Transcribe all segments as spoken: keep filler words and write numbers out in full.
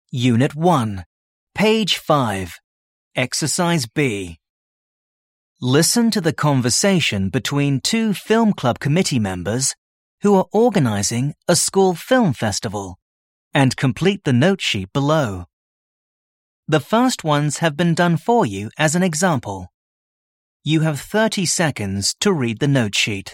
Unit one, Page five, Exercise B. Listen to the conversation between two film club committee members who are organizing a school film festival and complete the note sheet below. The first ones have been done for you as an example. You have thirty seconds to read the note sheet.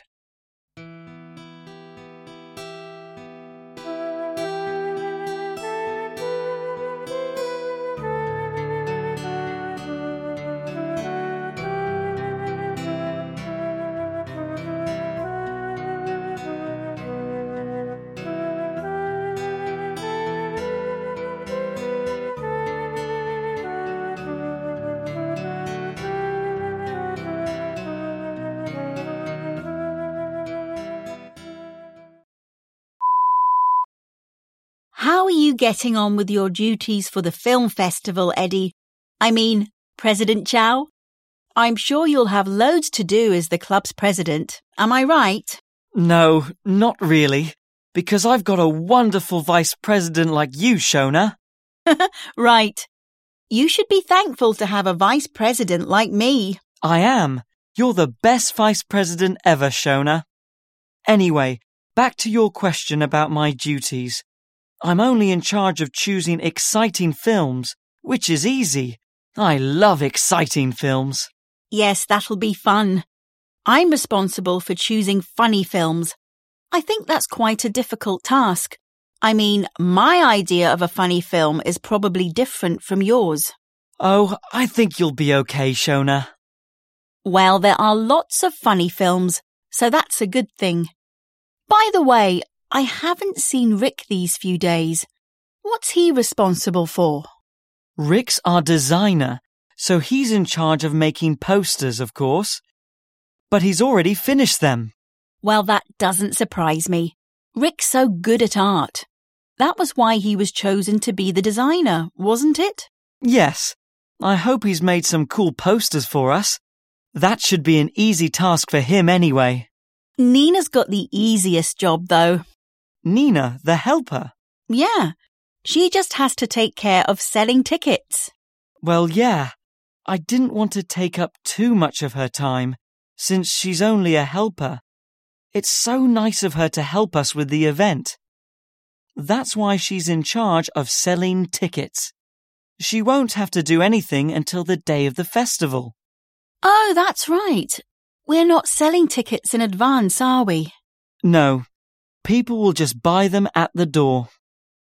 How are you getting on with your duties for the film festival, Eddie? I mean, President Chow? I'm sure you'll have loads to do as the club's president. Am I right? No, not really, because I've got a wonderful vice president like you, Shona. Right. You should be thankful to have a vice president like me. I am. You're the best vice president ever, Shona. Anyway, back to your question about my duties. I'm only in charge of choosing exciting films, which is easy. I love exciting films. Yes, that'll be fun. I'm responsible for choosing funny films. I think that's quite a difficult task. I mean, my idea of a funny film is probably different from yours. Oh, I think you'll be okay, Shona. Well, there are lots of funny films, so that's a good thing. By the way, I haven't seen Rick these few days. What's he responsible for? Rick's our designer, so he's in charge of making posters, of course. But he's already finished them. Well, that doesn't surprise me. Rick's so good at art. That was why he was chosen to be the designer, wasn't it? Yes. I hope he's made some cool posters for us. That should be an easy task for him anyway. Nina's got the easiest job, though. Nina, the helper? Yeah. She just has to take care of selling tickets. Well, yeah. I didn't want to take up too much of her time, since she's only a helper. It's so nice of her to help us with the event. That's why she's in charge of selling tickets. She won't have to do anything until the day of the festival. Oh, that's right. We're not selling tickets in advance, are we? No. People will just buy them at the door.